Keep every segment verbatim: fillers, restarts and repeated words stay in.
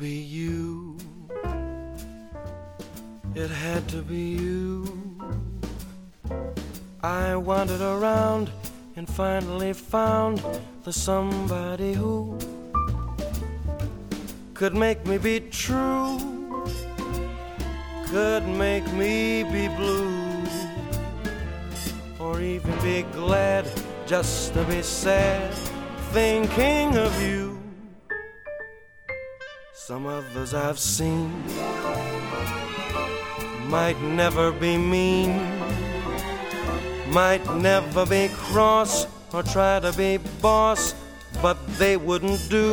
be you. It had to be you. I wandered around and finally found the somebody who could make me be true, could make me be blue, or even be glad just to be sad thinking of you. Some others I've seen might never be mean, might never be cross or try to be boss, but they wouldn't do,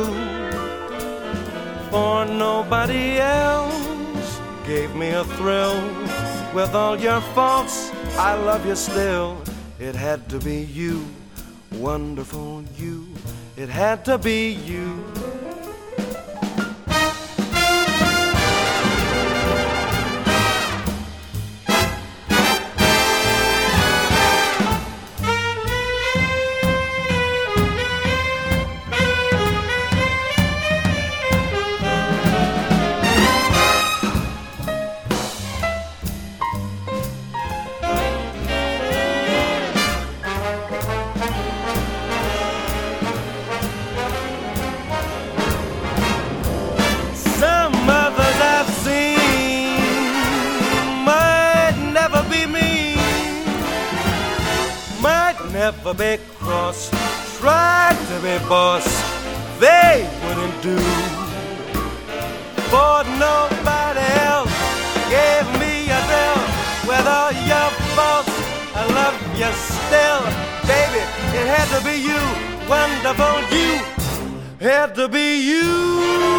for nobody else gave me a thrill. With all your faults, I love you still. It had to be you, wonderful you. It had to be you. Never be cross, tried to be boss, they wouldn't do, for nobody else gave me a thrill. With all your faults, I love you still. Baby, it had to be you, wonderful you, had to be you.